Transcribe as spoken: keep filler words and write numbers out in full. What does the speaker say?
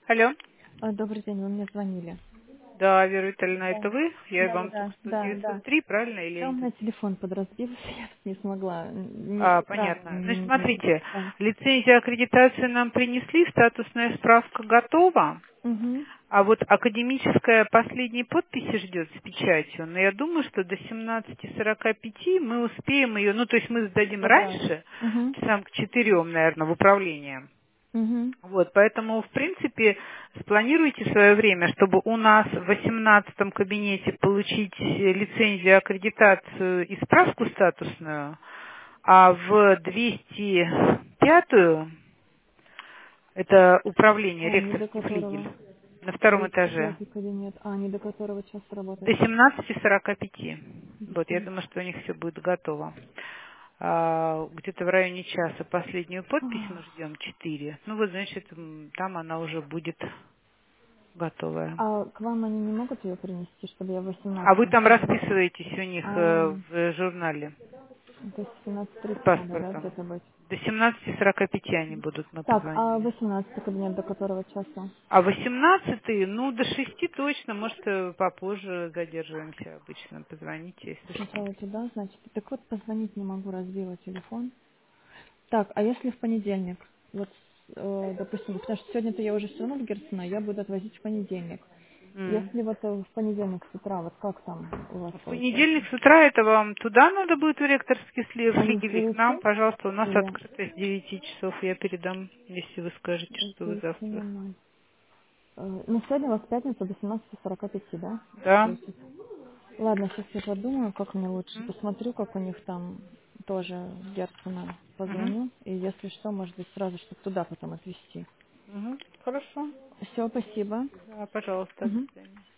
Алло. А, Добрый день, вы мне звонили. Да, Вера Витальевна, Да. это вы? Я Да, да, вам только да, что да, да. девятьсот три, правильно, или я Да, у не тут? меня телефон подразбился, я не смогла. н- Не А, правильно понятно. Значит, мне не смотрите, записать. лицензия аккредитации нам принесли, статусная справка готова, Угу. а вот академическая последней подписи ждет с печатью, но я думаю, что до семнадцати сорока пяти мы успеем ее, ну, то есть мы сдадим Забрать. раньше, Угу. часам к четырем, наверное, в управление. Угу. Вот, поэтому, в принципе, спланируйте свое время, чтобы у нас в восемнадцатом кабинете получить э, лицензию, аккредитацию и справку статусную, а в двести пятую, это управление, А, не до ректорский которого. флигель, на втором двести этаже, пятый кабинет. А, не до которого часа до работает. семнадцати сорока пяти. До Вот, я семи. думаю, что у них все будет готово. А, где-то в районе часа последнюю подпись мы А ждем, четыре. Ну вот, значит, м, там она уже будет готовая. а к вам они не могут ее принести, чтобы я в А вы восемнадцатом там кабинете? расписываетесь у них А, э, в журнале то есть в семнадцать с тридцать надо, да, паспортом. где-то быть? До семнадцати сорока пяти они будут, мы Так, а позвонили. восемнадцатый кабинет до которого часа? А восемнадцатый, ну, до шести точно, может, э, попозже задерживаемся обычно. Позвоните, если что. Сначала туда, значит. Так вот, позвонить не могу, разбила телефон. Так, а если в понедельник? Вот, э, допустим, потому что сегодня-то я уже все равно в Герцена, я буду отвозить в понедельник. М. Если вот э, в понедельник с утра, вот как там у вас В понедельник получается? с утра это вам туда надо будет в ректорский сли- Они флигель, и к нам, прийти пожалуйста, у нас или открыто с девяти часов. Я передам, если вы скажете, с что вы девяти завтра. ноль ноль? Э, Ну, сегодня у вас пятница до семнадцати сорока пяти, да? Да? Светит. Ладно, сейчас я подумаю, как мне лучше. М? Посмотрю, как у них там тоже Герцена Мгм. позвоню. И если что, может быть, сразу, чтобы туда потом отвезти. Мгм. Хорошо. Все, спасибо. Да, пожалуйста, до Мгм. свидания.